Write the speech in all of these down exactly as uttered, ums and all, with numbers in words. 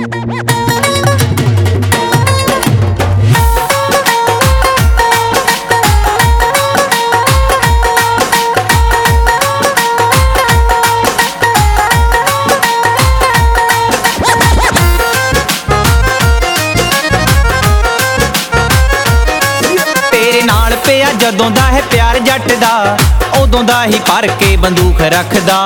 ਪਿਆ ਜਦੋਂ ਦਾ ਹੈ ਪਿਆਰ ਜੱਟ ਦਾ, ਉਦੋਂ ਦਾ ਹੀ ਭਰ ਕੇ ਬੰਦੂਕ ਰੱਖਦਾ।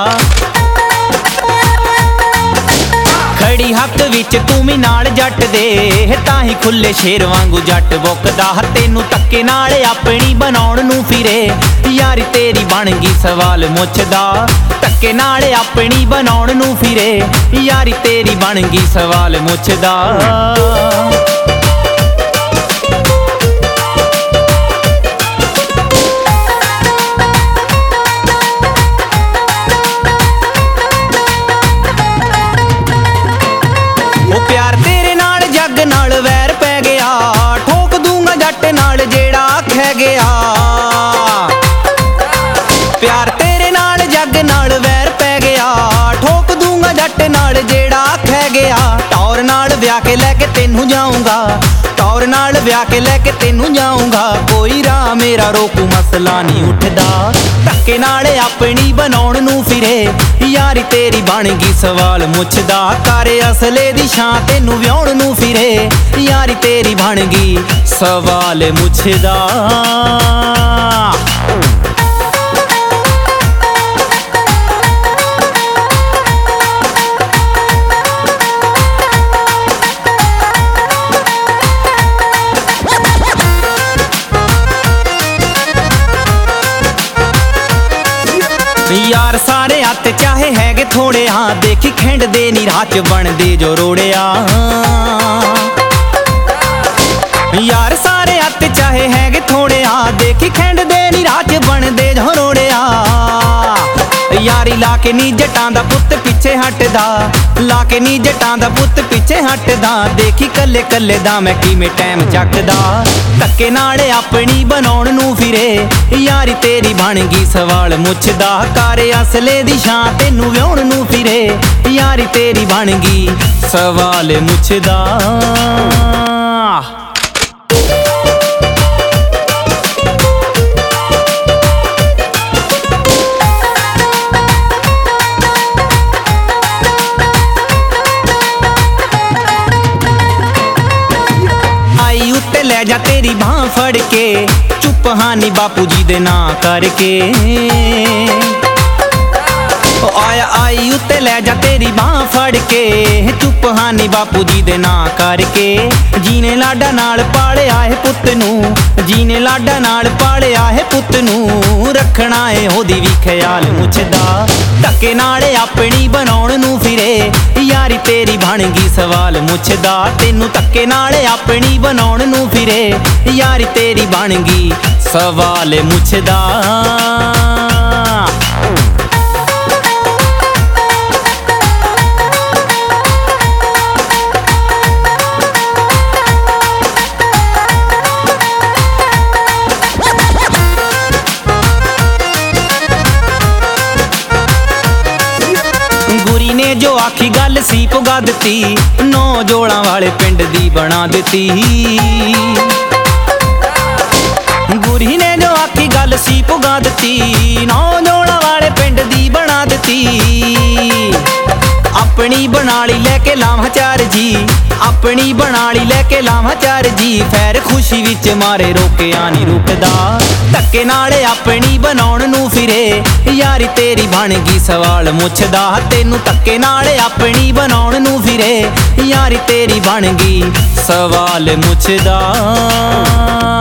ਖੜੀ ਹੱਕ ਵਿੱਚ ਤੂੰ ਵੀ ਨਾਲ ਜੱਟ ਦੇ, ਤਾਂ ਹੀ ਖੁੱਲੇ ਸ਼ੇਰ ਵਾਂਗੂ ਜੱਟ ਬੁੱਕਦਾ। ਤੈਨੂੰ ਧੱਕੇ ਨਾਲ ਆਪਣੀ ਬਣਾਉਣ ਨੂੰ ਫਿਰੇ, ਯਾਰੀ ਤੇਰੀ ਬਣ ਗਈ ਸਵਾਲ ਮੁੱਛਦਾ। ਧੱਕੇ ਨਾਲ ਆਪਣੀ ਬਣਾਉਣ ਨੂੰ ਫਿਰੇ, ਯਾਰੀ ਤੇਰੀ ਬਣ ਗਈ ਸਵਾਲ ਮੁੱਛਦਾ। प्यार तेरे नाल जग नाल वैर पै गया, ठोक दूंगा जट नाल जेड़ा खै गया। प्यार तेरे नाल जग नाल वैर पै गया, ठोक दूंगा जट नाल जेड़ा खै गया। टौर नाल ब्याह के लैके तेनू जाऊंगा, टौर नाल ब्याह के लैके तेनू जाऊंगा। कोई राह मेरा रोकू मसला नहीं उठदा। धक्के नाल अपनी बनाउण नू फिरे, यारी तेरी बन गई सवाल मुछदा। कारे असले दी शान तेनू व्याउण नू फिरे, यारी तेरी बन गई सवाल मुछदा। यार सारे हत्थ चाहे हैगे थोड़े, हाँ देखी खेंड दे नी राह च बनदे जो रोड़िया। यार सारे हत्थ चाहे हैगे थोड़े, हाँ देखी खेंड दे नी राह च बनदे जो रोड़िया। यारी ला के नी जटां दा पुत्त पिछे हटदा, ला के नी जटां दा पुत्त पिछे हटदा। देखी कल्ले कल्ले दा मैं किवें टाइम चकदा। धक्के नाल अपनी बनाउण नू फिरे, यारी तेरी बन गई सवाल मुछदा। कारे असले दी शान तेनू व्याउण नू फिरे, यारी तेरी बन गई सवाल मुछदा। लै जा तेरी बां फड़ के, चुप हानी बापू जी दे ना करके। आया आई उत्ते लै जा तेरी बां फड़ के, चुप हानी बापू जी दे ना करके। जीने लाडा नाल पालिया है पुत्त नू, जीने लाडा नाल पालिया है पुत्त नू। रखना है ओदी भी ख्याल मुछदा। धक्के नाल अपनी बनाउण नू फिरे, यारी तेरी बन गई सवाल मुछदा। तेनू धक्के नाल अपनी बनाउण नू फिरे, यारी तेरी बन गई सवाल मुछदा। गुरी ने जो आखी गल सी पुगा दिती, नौ जोड़ा वाले पिंड दी बना दिती। गुरी ने जो आखी गल सी पुगा दिती, नौ जोड़ा वाले पिंड दी बना दिती। अपनी बनाली लैके लावां चार जी, अपनी बनाली लैके लावां चार जी। फैर खुशी विच मारे रोकिया नहीं रुकदा। धक्के नाल अपनी बनाउण नू फिरे, यारी तेरी बन गई सवाल मुछदा। तेनू धक्के नाल अपनी बनाउण नू फिरे, यारी तेरी बन गई सवाल मुछदा।